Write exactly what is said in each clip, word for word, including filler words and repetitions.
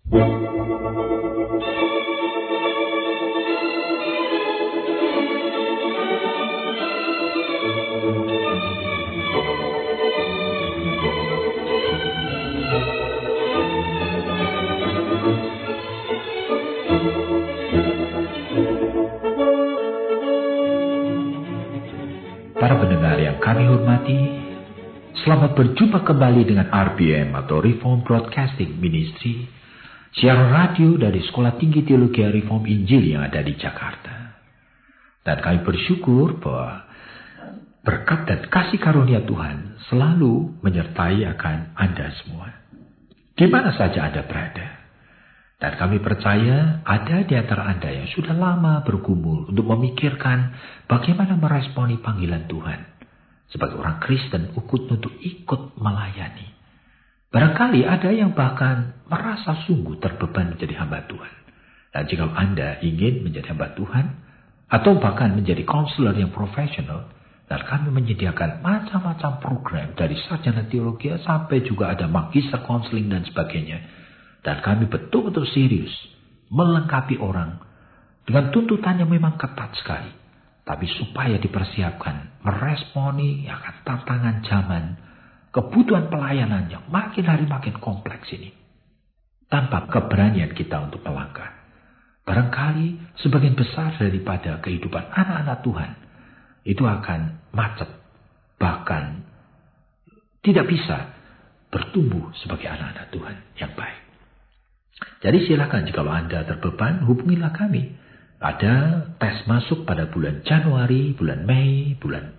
Para pendengar yang kami hormati, selamat berjumpa kembali dengan R B M atau Reform Broadcasting Ministry, siaran radio dari Sekolah Tinggi Teologi Reform Injil yang ada di Jakarta. Dan kami bersyukur bahwa berkat dan kasih karunia Tuhan selalu menyertai akan Anda semua, di mana saja Anda berada. Dan kami percaya ada di antara Anda yang sudah lama bergumul untuk memikirkan bagaimana meresponi panggilan Tuhan sebagai orang Kristen untuk ikut melayani. Barangkali ada yang bahkan merasa sungguh terbeban menjadi hamba Tuhan. Dan jika Anda ingin menjadi hamba Tuhan atau bahkan menjadi konselor yang profesional, dan kami menyediakan macam-macam program dari sarjana teologi sampai juga ada magister konseling dan sebagainya. Dan kami betul-betul serius melengkapi orang dengan tuntutan yang memang ketat sekali. Tapi supaya dipersiapkan meresponi akan tantangan zaman, kebutuhan pelayanan yang makin hari makin kompleks ini. Tanpa keberanian kita untuk melangkah, barangkali sebagian besar daripada kehidupan anak-anak Tuhan itu akan macet, bahkan tidak bisa bertumbuh sebagai anak-anak Tuhan yang baik. Jadi silakan jika Anda terbeban, hubungilah kami. Ada tes masuk pada bulan Januari, bulan Mei, bulan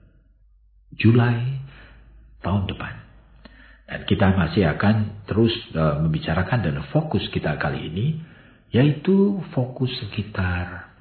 Juli tahun depan. Dan kita masih akan terus uh, membicarakan dan fokus kita kali ini, yaitu fokus sekitar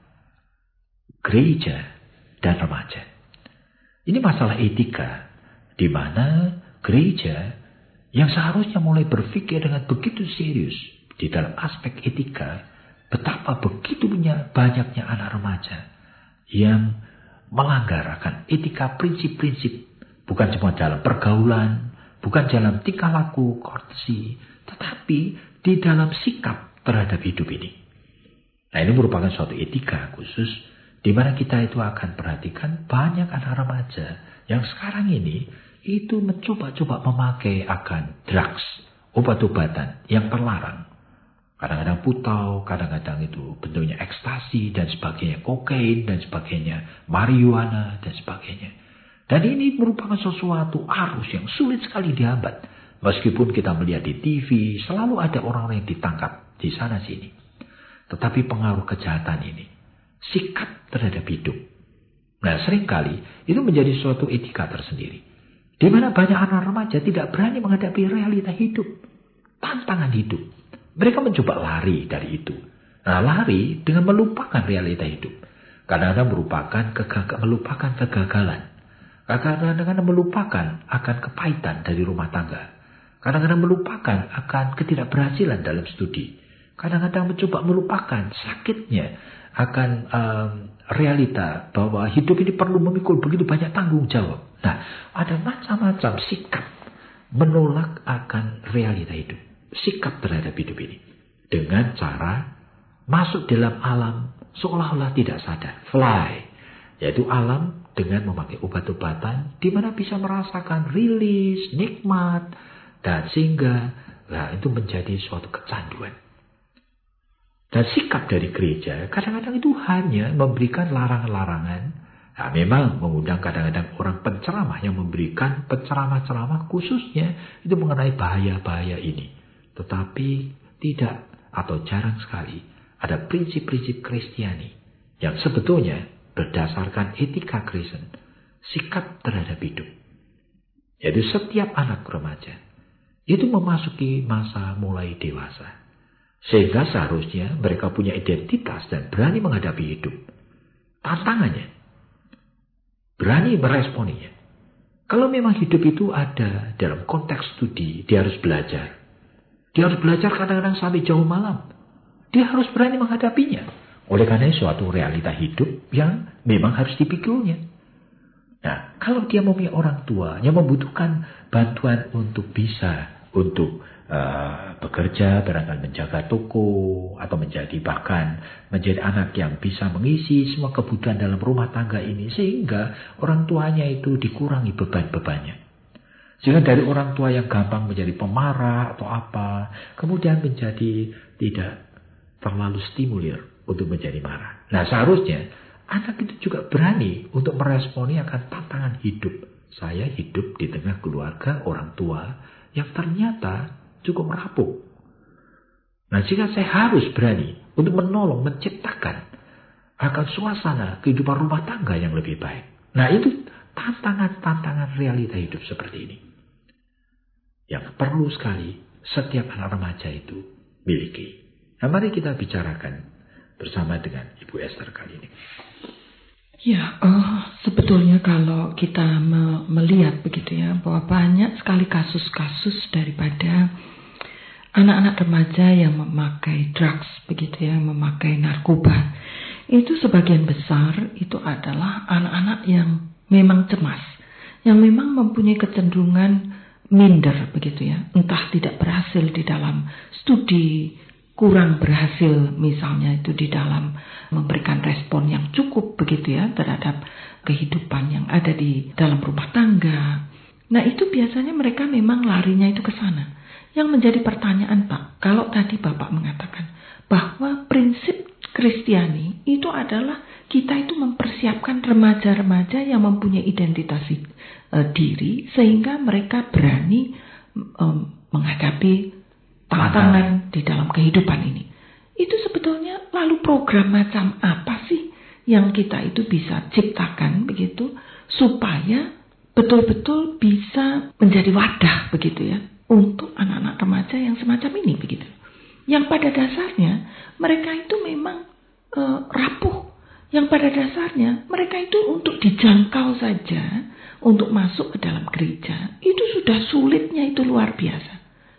gereja dan remaja. Ini masalah etika, di mana gereja yang seharusnya mulai berpikir dengan begitu serius di dalam aspek etika, betapa begitu banyaknya anak remaja yang melanggar akan etika prinsip-prinsip, bukan cuma dalam pergaulan, bukan dalam tingkah laku, courtesy, tetapi di dalam sikap terhadap hidup ini. Nah, ini merupakan suatu etika khusus di mana kita itu akan perhatikan banyak anak remaja yang sekarang ini itu mencoba-coba memakai akan drugs, obat-obatan yang terlarang. Kadang-kadang putau, kadang-kadang itu bentuknya ekstasi dan sebagainya, kokain dan sebagainya, marijuana dan sebagainya. Dan ini merupakan sesuatu arus yang sulit sekali dihambat. Meskipun kita melihat di T V, selalu ada orang-orang yang ditangkap di sana sini. Tetapi pengaruh kejahatan ini, sikap terhadap hidup. Nah, seringkali itu menjadi suatu etika tersendiri. Di mana banyak anak remaja tidak berani menghadapi realita hidup, tantangan hidup. Mereka mencoba lari dari itu. Nah, lari dengan melupakan realita hidup. Kadang-kadang merupakan kegag- melupakan kegagalan. Kadang-kadang melupakan akan kepahitan dari rumah tangga. Kadang-kadang melupakan akan ketidakberhasilan dalam studi. Kadang-kadang mencoba melupakan sakitnya akan um, realita bahwa hidup ini perlu memikul begitu banyak tanggung jawab. Nah, ada macam-macam sikap menolak akan realita hidup. Sikap terhadap hidup ini dengan cara masuk dalam alam seolah-olah tidak sadar, fly, yaitu alam dengan memakai obat-obatan di mana bisa merasakan rilis, nikmat, dan sehingga nah, itu menjadi suatu kecanduan. Dan sikap dari gereja kadang-kadang itu hanya memberikan larangan-larangan. Nah, memang mengundang kadang-kadang orang penceramah yang memberikan penceramah-ceramah khususnya itu mengenai bahaya-bahaya ini. Tetapi tidak atau jarang sekali ada prinsip-prinsip Kristiani yang sebetulnya berdasarkan etika Kristen, sikap terhadap hidup. Yaitu setiap anak remaja itu memasuki masa mulai dewasa. Sehingga seharusnya mereka punya identitas dan berani menghadapi hidup. Tantangannya, berani meresponinya. Kalau memang hidup itu ada dalam konteks studi, dia harus belajar. Dia harus belajar kadang-kadang sampai jauh malam. Dia harus berani menghadapinya. Oleh karena itu suatu realita hidup yang memang harus dipikulnya. Nah, kalau dia mempunyai orang tua yang membutuhkan bantuan untuk bisa untuk uh, bekerja, barangkali menjaga toko, atau menjadi bahkan menjadi anak yang bisa mengisi semua kebutuhan dalam rumah tangga ini, sehingga orang tuanya itu dikurangi beban-bebannya. Sehingga dari orang tua yang gampang menjadi pemarah atau apa, kemudian menjadi tidak terlalu stimulir untuk menjadi marah. Nah, seharusnya anak itu juga berani untuk meresponi akan tantangan hidup. Saya hidup di tengah keluarga orang tua yang ternyata cukup rapuh. Nah, jika saya harus berani untuk menolong, menciptakan akan suasana kehidupan rumah tangga yang lebih baik. Nah, itu tantangan-tantangan realita hidup seperti ini yang perlu sekali setiap anak remaja itu miliki. Nah, mari kita bicarakan bersama dengan Ibu Esther kali ini. Ya, uh, sebetulnya kalau kita me- melihat begitu ya, bahwa banyak sekali kasus-kasus daripada anak-anak remaja yang memakai drugs begitu ya, memakai narkoba. Itu sebagian besar itu adalah anak-anak yang memang cemas, yang memang mempunyai kecenderungan minder begitu ya, entah tidak berhasil di dalam studi, kurang berhasil misalnya itu di dalam memberikan respon yang cukup begitu ya terhadap kehidupan yang ada di dalam rumah tangga. Nah, itu biasanya mereka memang larinya itu ke sana. Yang menjadi pertanyaan, Pak, kalau tadi Bapak mengatakan bahwa prinsip Kristiani itu adalah kita itu mempersiapkan remaja-remaja yang mempunyai identitas uh, diri sehingga mereka berani um, menghadapi tantangan di dalam kehidupan ini. Itu sebetulnya lalu program macam apa sih yang kita itu bisa ciptakan begitu supaya betul-betul bisa menjadi wadah begitu ya untuk anak-anak remaja yang semacam ini begitu. Yang pada dasarnya mereka itu memang e, rapuh. Yang pada dasarnya mereka itu untuk dijangkau saja untuk masuk ke dalam gereja itu sudah sulitnya itu luar biasa.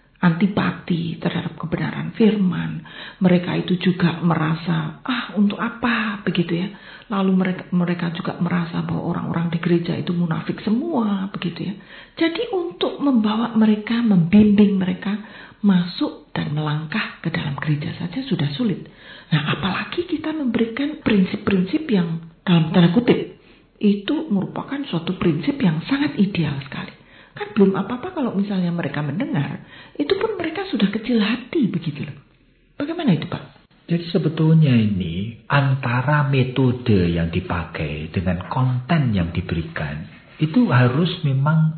Antipati terhadap kebenaran firman. Mereka itu juga merasa, ah untuk apa begitu ya. Lalu mereka mereka juga merasa bahwa orang-orang di gereja itu munafik semua begitu ya. Jadi untuk membawa mereka, membimbing mereka masuk dan melangkah ke dalam gereja saja sudah sulit. Nah, apalagi kita memberikan prinsip-prinsip yang dalam tanda kutip itu merupakan suatu prinsip yang sangat ideal sekali. Kan belum apa-apa kalau misalnya mereka mendengar, itu pun mereka sudah kecil hati begitu loh. Bagaimana itu, Pak? Jadi sebetulnya ini antara metode yang dipakai dengan konten yang diberikan itu harus memang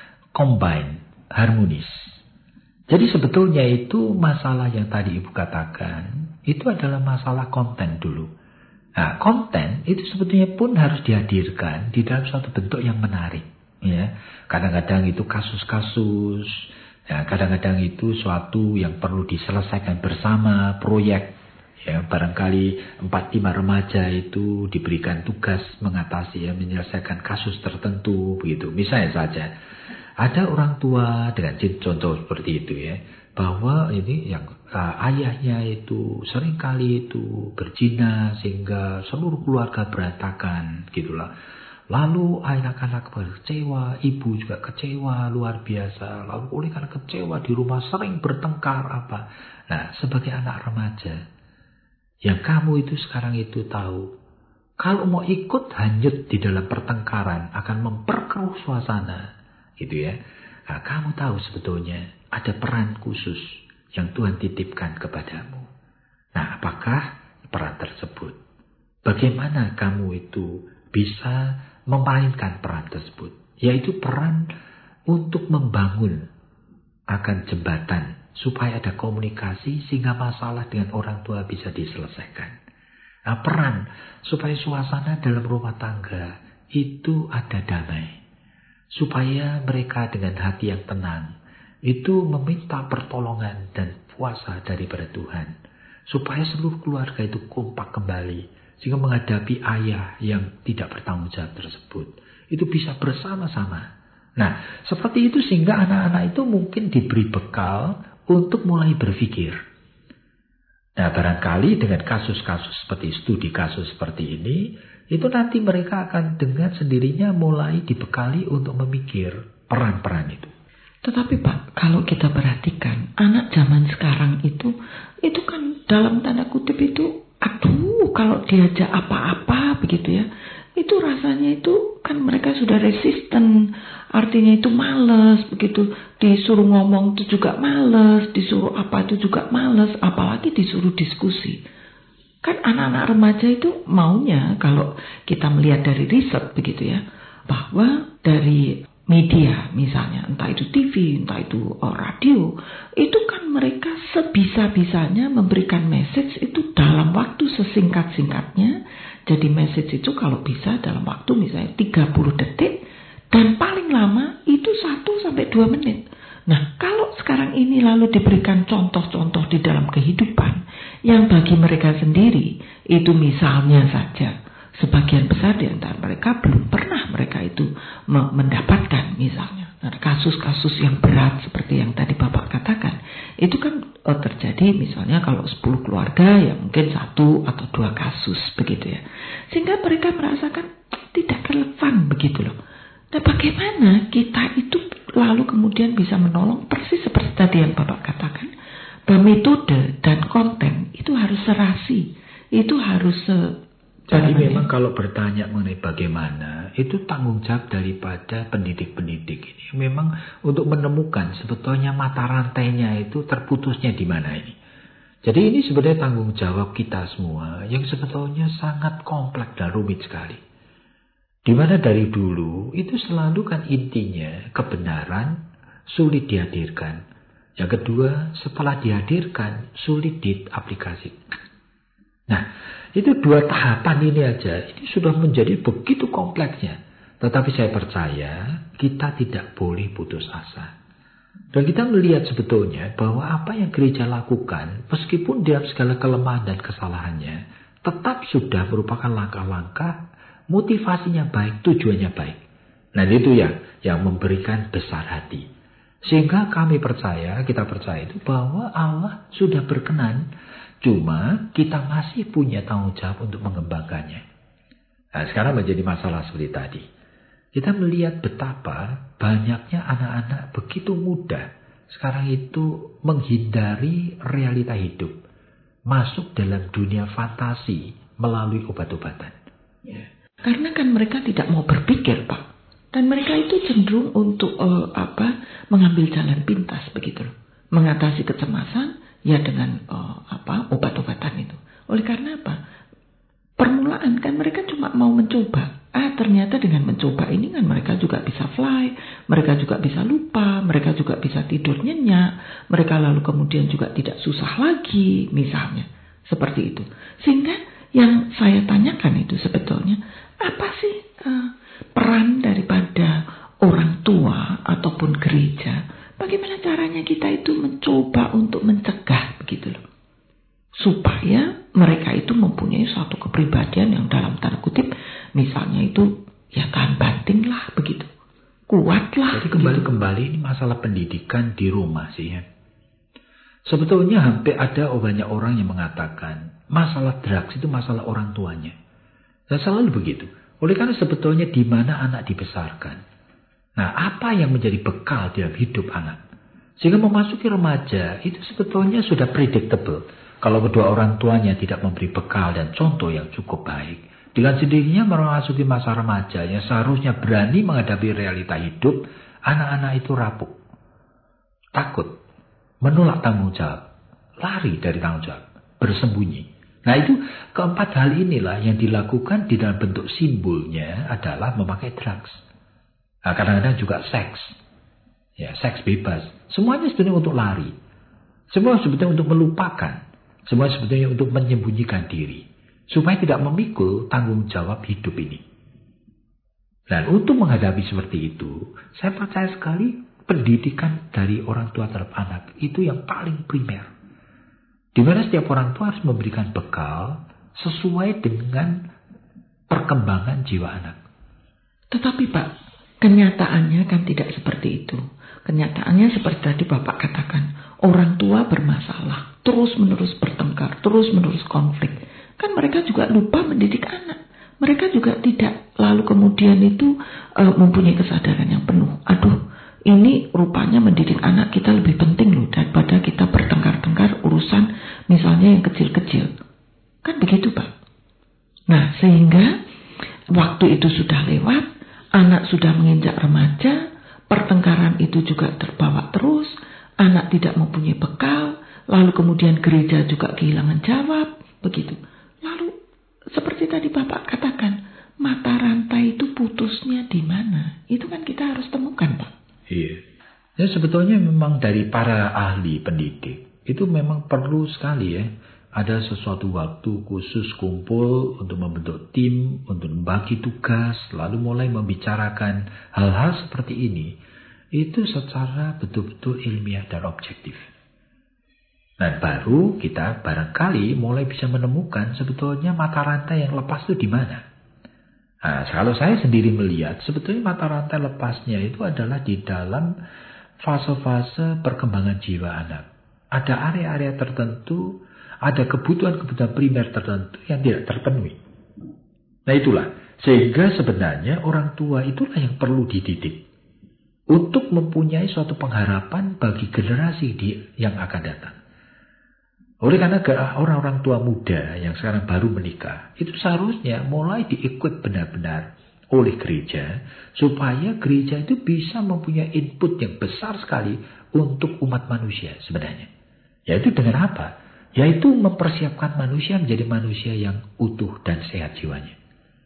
combine, harmonis. Jadi sebetulnya itu masalah yang tadi Ibu katakan itu adalah masalah konten dulu. Nah, konten itu sebetulnya pun harus dihadirkan di dalam suatu bentuk yang menarik. Ya, kadang-kadang itu kasus-kasus, ya, kadang-kadang itu suatu yang perlu diselesaikan bersama, proyek. Ya, barangkali empat lima remaja itu diberikan tugas mengatasi, ya, menyelesaikan kasus tertentu, begitu. Misalnya saja, ada orang tua dengan contoh seperti itu ya, bahwa ini yang uh, ayahnya itu seringkali itu berzina sehingga seluruh keluarga berantakan, gitulah. Lalu anak-anak kecewa, ibu juga kecewa luar biasa. Lalu oleh karena kecewa di rumah sering bertengkar apa. Nah, sebagai anak remaja yang kamu itu sekarang itu tahu, kalau mau ikut hanyut di dalam pertengkaran akan memperkeruh suasana, gitu ya. Nah, kamu tahu sebetulnya ada peran khusus yang Tuhan titipkan kepadamu. Nah, apakah peran tersebut? Bagaimana kamu itu bisa memainkan peran tersebut, yaitu peran untuk membangun akan jembatan supaya ada komunikasi sehingga masalah dengan orang tua bisa diselesaikan. Nah, peran supaya suasana dalam rumah tangga itu ada damai, supaya mereka dengan hati yang tenang itu meminta pertolongan dan kuasa daripada Tuhan, supaya seluruh keluarga itu kompak kembali. Sehingga menghadapi ayah yang tidak bertanggung jawab tersebut, itu bisa bersama-sama. Nah, seperti itu sehingga anak-anak itu mungkin diberi bekal untuk mulai berpikir. Nah, barangkali dengan kasus-kasus seperti studi kasus seperti ini, itu nanti mereka akan dengan sendirinya mulai dibekali untuk memikir peran-peran itu. Tetapi Pak, kalau kita perhatikan anak zaman sekarang itu, itu kan dalam tanda kutip itu, aduh kalau diajak apa-apa begitu ya, itu rasanya itu kan mereka sudah resisten, artinya itu males begitu, disuruh ngomong itu juga males, disuruh apa itu juga males, apalagi disuruh diskusi. Kan anak-anak remaja itu maunya, kalau kita melihat dari riset begitu ya, bahwa dari media misalnya, entah itu T V, entah itu oh, radio, itu kan mereka sebisa-bisanya memberikan message itu dalam waktu sesingkat-singkatnya. Jadi message itu kalau bisa dalam waktu misalnya tiga puluh detik, dan paling lama itu satu sampai dua menit. Nah, kalau sekarang ini lalu diberikan contoh-contoh di dalam kehidupan yang bagi mereka sendiri itu misalnya saja, sebagian besar di antara mereka belum pernah mereka itu mendapatkan misalnya kasus-kasus yang berat seperti yang tadi Bapak katakan. Itu kan oh, terjadi misalnya kalau sepuluh keluarga ya mungkin satu atau dua kasus begitu ya. Sehingga mereka merasakan tidak relevan begitu loh. Nah, bagaimana kita itu lalu kemudian bisa menolong persis seperti tadi yang Bapak katakan, bahwa metode dan konten itu harus serasi, itu harus se Jadi memang kalau bertanya mengenai bagaimana, itu tanggung jawab daripada pendidik-pendidik ini. Memang untuk menemukan sebetulnya mata rantainya itu terputusnya di mana ini. Jadi ini sebenarnya tanggung jawab kita semua yang sebetulnya sangat kompleks dan rumit sekali. Di mana dari dulu itu selalu kan intinya kebenaran sulit dihadirkan. Yang kedua, setelah dihadirkan sulit diaplikasikan. Nah, itu dua tahapan ini aja, ini sudah menjadi begitu kompleksnya. Tetapi saya percaya kita tidak boleh putus asa. Dan kita melihat sebetulnya bahwa apa yang gereja lakukan, meskipun dalam segala kelemahan dan kesalahannya, tetap sudah merupakan langkah-langkah motivasinya baik, tujuannya baik. Nah, itu yang yang memberikan besar hati. Sehingga kami percaya, kita percaya itu bahwa Allah sudah berkenan. Cuma kita masih punya tanggung jawab untuk mengembangkannya. Nah, sekarang menjadi masalah seperti tadi. Kita melihat betapa banyaknya anak-anak begitu mudah sekarang itu menghindari realita hidup. Masuk dalam dunia fantasi melalui obat-obatan. Ya. Karena kan mereka tidak mau berpikir, Pak. Dan mereka itu cenderung untuk uh, apa mengambil jalan pintas begitu loh. Mengatasi kecemasan ya dengan uh, apa obat-obatan itu. Oleh karena apa? Permulaan kan mereka cuma mau mencoba. Ah, ternyata dengan mencoba ini kan mereka juga bisa fly, mereka juga bisa lupa, mereka juga bisa tidur nyenyak, mereka lalu kemudian juga tidak susah lagi misalnya. Seperti itu. Sehingga yang saya tanyakan itu sebetulnya apa sih uh, peran daripada orang tua ataupun gereja? Bagaimana caranya kita itu mencoba untuk mencegah begitu loh. Supaya mereka itu mempunyai suatu kepribadian yang dalam tanda kutip misalnya itu ya tahan banting lah begitu. Kuat lah. Jadi kembali-kembali ini masalah pendidikan di rumah sih ya. Sebetulnya hampir ada banyak orang yang mengatakan masalah drugs itu masalah orang tuanya. Dan selalu begitu. Oleh karena sebetulnya di mana anak dibesarkan. Nah, apa yang menjadi bekal dalam hidup anak? Sehingga memasuki remaja itu sebetulnya sudah predictable. Kalau kedua orang tuanya tidak memberi bekal dan contoh yang cukup baik. Dengan sendirinya memasuki masa remaja yang seharusnya berani menghadapi realita hidup, anak-anak itu rapuh. Takut. Menolak tanggung jawab. Lari dari tanggung jawab. Bersembunyi. Nah itu keempat hal inilah yang dilakukan di dalam bentuk simbolnya adalah memakai drugs. Nah, kadang-kadang juga seks. Ya, seks bebas. Semuanya sebetulnya untuk lari. Semua sebetulnya untuk melupakan. Semua sebetulnya untuk menyembunyikan diri. Supaya tidak memikul tanggung jawab hidup ini. Dan untuk menghadapi seperti itu, saya percaya sekali pendidikan dari orang tua terhadap anak itu yang paling primer. Di mana setiap orang tua harus memberikan bekal sesuai dengan perkembangan jiwa anak. Tetapi Pak, kenyataannya kan tidak seperti itu. Kenyataannya seperti tadi Bapak katakan, orang tua bermasalah, terus-menerus bertengkar, terus-menerus konflik. Kan mereka juga lupa mendidik anak. Mereka juga tidak lalu kemudian itu uh, mempunyai kesadaran yang penuh. Aduh, ini rupanya mendidik anak kita lebih penting loh daripada kita bertengkar-tengkar urusan misalnya yang kecil-kecil. Kan begitu Pak. Nah sehingga waktu itu sudah lewat, anak sudah menginjak remaja, pertengkaran itu juga terbawa terus, anak tidak mempunyai bekal, lalu kemudian gereja juga kehilangan jawab, begitu. Lalu seperti tadi Bapak katakan, mata rantai itu putusnya di mana? Itu kan kita harus temukan Pak. Iya. Ya sebetulnya memang dari para ahli pendidik itu memang perlu sekali ya. Ada sesuatu waktu khusus kumpul untuk membentuk tim, untuk membagi tugas, lalu mulai membicarakan hal-hal seperti ini. Itu secara betul-betul ilmiah dan objektif. Dan baru kita barangkali mulai bisa menemukan sebetulnya mata rantai yang lepas itu di mana. Nah, kalau saya sendiri melihat, sebetulnya mata rantai lepasnya itu adalah di dalam fase-fase perkembangan jiwa anak. Ada area-area tertentu, ada kebutuhan-kebutuhan primer tertentu yang tidak terpenuhi. Nah itulah, sehingga sebenarnya orang tua itulah yang perlu dididik untuk mempunyai suatu pengharapan bagi generasi di, yang akan datang. Oleh karena orang-orang tua muda yang sekarang baru menikah, itu seharusnya mulai diikut benar-benar oleh gereja, supaya gereja itu bisa mempunyai input yang besar sekali untuk umat manusia sebenarnya. Yaitu dengan apa? Yaitu mempersiapkan manusia menjadi manusia yang utuh dan sehat jiwanya.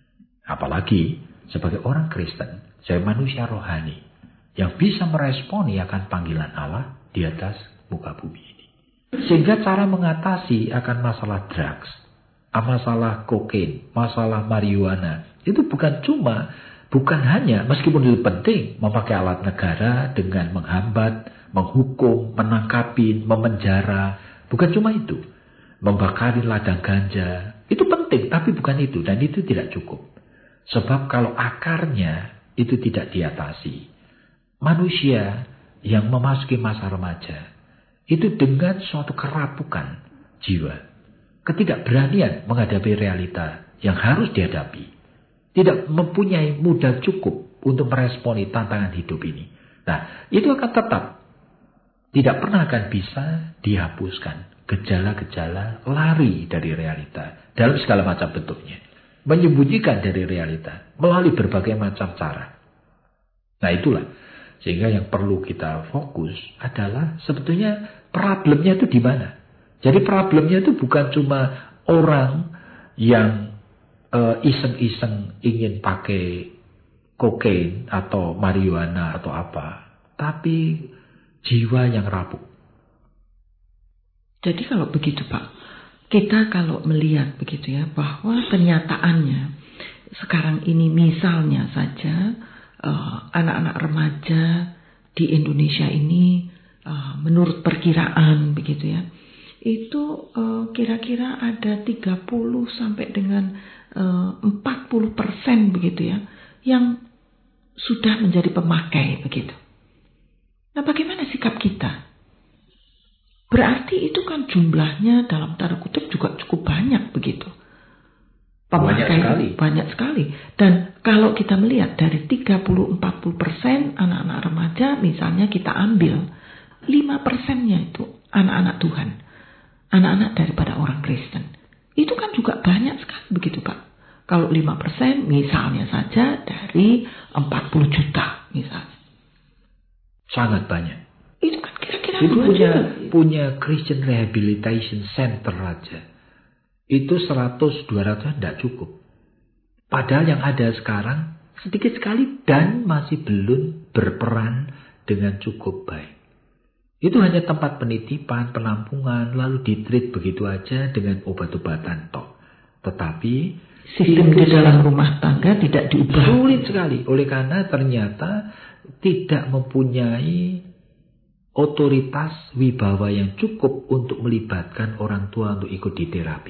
Apalagi sebagai orang Kristen, sebagai manusia rohani yang bisa meresponi akan panggilan Allah di atas muka bumi ini. Sehingga cara mengatasi akan masalah drugs, masalah kokain, masalah marijuana, itu bukan cuma, bukan hanya, meskipun itu penting, memakai alat negara dengan menghambat, menghukum, menangkapin, memenjara. Bukan cuma itu. Membakari ladang ganja. Itu penting, tapi bukan itu. Dan itu tidak cukup. Sebab kalau akarnya itu tidak diatasi, manusia yang memasuki masa remaja, itu dengan suatu kerapukan jiwa, ketidakberanian menghadapi realita yang harus dihadapi, tidak mempunyai modal cukup untuk meresponi tantangan hidup ini. Nah, itu akan tetap tidak pernah akan bisa dihapuskan gejala-gejala lari dari realita dalam segala macam bentuknya, menyembunyikan dari realita melalui berbagai macam cara. Nah itulah, sehingga yang perlu kita fokus adalah sebetulnya problemnya itu di mana. Jadi problemnya itu bukan cuma orang yang uh, iseng-iseng ingin pakai kokain atau marijuana atau apa, tapi jiwa yang rapuh. Jadi kalau begitu Pak, kita kalau melihat begitu ya, bahwa kenyataannya sekarang ini misalnya saja uh, anak-anak remaja di Indonesia ini uh, menurut perkiraan begitu ya, itu uh, kira-kira ada tiga puluh sampai dengan uh, empat puluh persen begitu ya, yang sudah menjadi pemakai begitu. Nah bagaimana sikap kita? Berarti itu kan jumlahnya dalam tanda kutip juga cukup banyak begitu. Pemakai banyak sekali. Banyak sekali. Dan kalau kita melihat dari tiga puluh sampai empat puluh persen anak-anak remaja, misalnya kita ambil lima persennya itu anak-anak Tuhan. Anak-anak daripada orang Kristen. Itu kan juga banyak sekali begitu Pak. Kalau lima persen misalnya saja dari empat puluh juta misalnya. Sangat banyak. Itu kan kira-kira itu punya, punya Christian Rehabilitation Center aja. Itu seratus dua ratus tidak cukup. Padahal yang ada sekarang sedikit sekali dan masih belum berperan dengan cukup baik. Itu hanya tempat penitipan, penampungan, lalu ditreat begitu aja dengan obat-obatan toh. Tetapi sistem di dalam rumah tangga tidak diubah. Sulit sekali. Oleh karena ternyata tidak mempunyai otoritas wibawa yang cukup untuk melibatkan orang tua untuk ikut di terapi.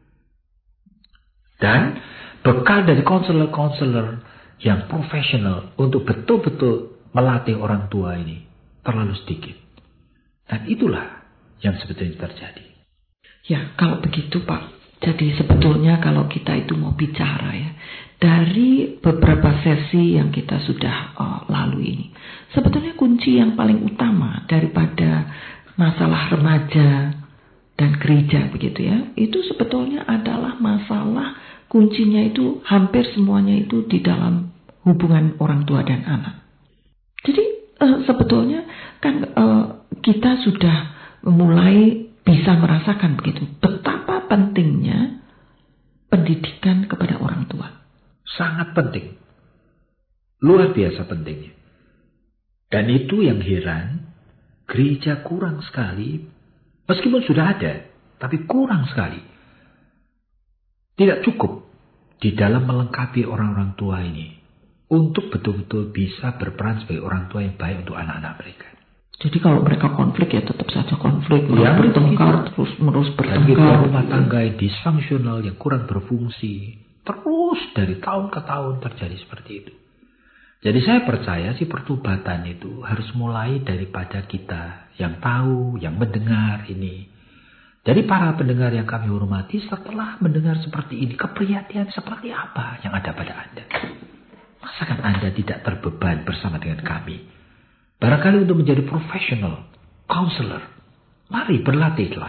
Dan bekal dari konselor-konselor yang profesional untuk betul-betul melatih orang tua ini terlalu sedikit. Dan itulah yang sebetulnya terjadi. Ya, kalau begitu Pak. Jadi sebetulnya kalau kita itu mau bicara ya, dari beberapa sesi yang kita sudah uh, lalui ini, sebetulnya kunci yang paling utama daripada masalah remaja dan gereja begitu ya, itu sebetulnya adalah masalah kuncinya itu hampir semuanya itu di dalam hubungan orang tua dan anak. Jadi uh, sebetulnya kan uh, kita sudah mulai bisa merasakan begitu betapa pentingnya pendidikan kepada orang tua. Sangat penting. Luar biasa pentingnya. Dan itu yang heran, gereja kurang sekali, meskipun sudah ada, tapi kurang sekali. Tidak cukup di dalam melengkapi orang-orang tua ini untuk betul-betul bisa berperan sebagai orang tua yang baik untuk anak-anak mereka. Jadi kalau mereka konflik ya tetap saja konflik, ya, bertengkar terus menerus bertengkar. Dan rumah tangga yang disfungsional yang kurang berfungsi terus dari tahun ke tahun terjadi seperti itu. Jadi saya percaya sih pertobatan itu harus mulai daripada kita yang tahu, yang mendengar ini. Jadi para pendengar yang kami hormati, setelah mendengar seperti ini, keprihatinan seperti apa yang ada pada Anda? Masakan Anda tidak terbeban bersama dengan kami? Barangkali untuk menjadi profesional, counselor, mari berlatihlah.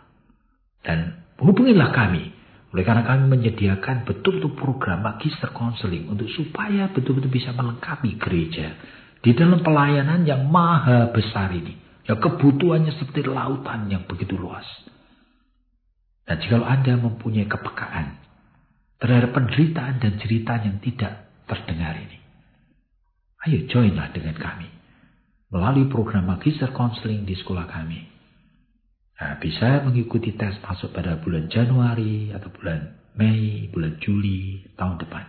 Dan hubungilah kami. Oleh karena kami menyediakan betul-betul program magister counseling untuk supaya betul-betul bisa melengkapi gereja di dalam pelayanan yang maha besar ini. Ya kebutuhannya seperti lautan yang begitu luas. Dan jika Anda mempunyai kepekaan terhadap penderitaan dan cerita yang tidak terdengar ini, ayo joinlah dengan kami melalui program magister counseling di sekolah kami. Nah, bisa mengikuti tes masuk pada bulan Januari atau bulan Mei, bulan Juli tahun depan.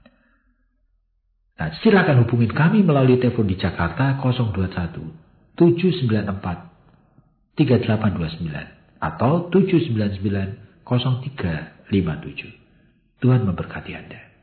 Nah, silakan hubungi kami melalui telepon di Jakarta nol dua satu tujuh sembilan empat tiga delapan dua sembilan atau tujuh sembilan sembilan nol tiga lima tujuh. Tuhan memberkati Anda.